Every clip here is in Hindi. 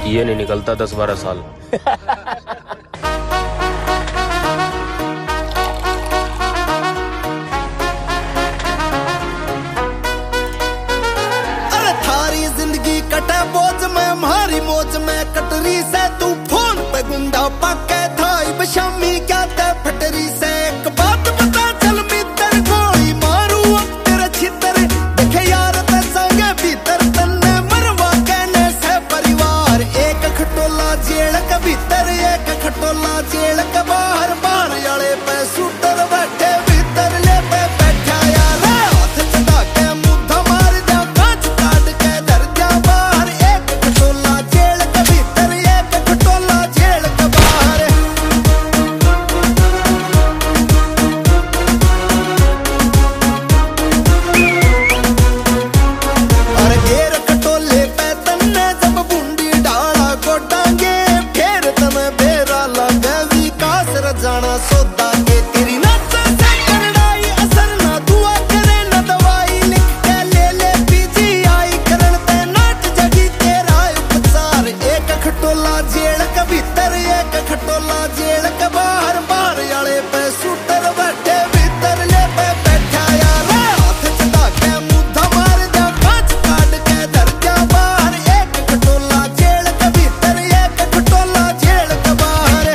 ये नहीं निकलता 10-12 साल। अरे थारी जिंदगी कटे बोझ में, हमारी मौज में कटरी से तू फोन पे गुंडा पक्के था बशामी क्या ते फटरी से। एक बात बता चल मित्र गोली मारू अब तेरे छितर, देखे यार ते संगे भीतर तन्ने मरवा कहने से परिवार। एक खटोला जेल के भीतर, एक खटोला जेल के बाहर, बाहर वाले पे शूटर बैठे भीतर ले पे बैठा यार। हाथ चढ़ा के मुद्दा मार जा, कांच काट के धर जा बाहर। एक खटोला जेल के भीतर, एक खटोला जेल के बाहर। अरे घेर खटोले पे तन्ने जब बूंदी डाला गोडांगे, फिर तने बेरा लगे विकास रजाना सोदा के। तेरी नाचा से करड़ाई असर ना दुआ करे ना दवाई, लिख के ले ले पीजीआई करन ते नाट जगी तेरा उपचार। एक खटोला जेल के भीतर, एक खटोला जेल के बाहर, बाहर वाले पे शूटर बैठे भीतर ले पे बैठा यार। हाथ चढ़ा के मुद्दा मार जा, कांच काट के धर जा बाहर। एक खटोला जेल के भीतर, एक खटोला जेल के बाहर।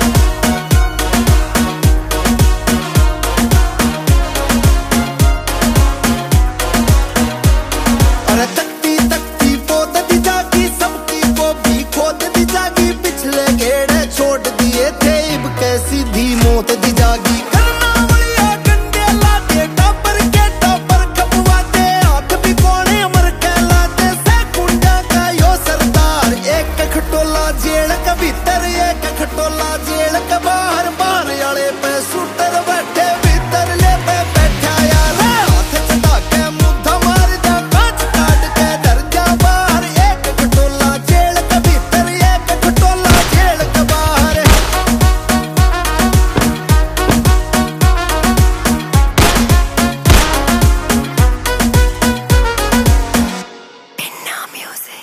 अरे तकती तकती पोत दी जागी, सबकी को भी खोद दी जागी। पिछले घेरे छोड़ दिए थे इब कैसी धी मौत दी जागी। करना वलिया गंडे लाते टापर के टापर खपवाते, हाथ भी कोने अमर कहलाते से कुंडा का यो सरदार। एक खटोला जेल के भीतर, एक खटोला जेल के बाहर, बाहर वाले पे शूटर बैठे भीतर ले पे बैठा यार। हाथ चढ़ा के मुद्दा मार जा, कांच काट के धर जा बाहर। एक खटोला जेल के भीतर, एक खटोला जेल के बाहर। Inna music.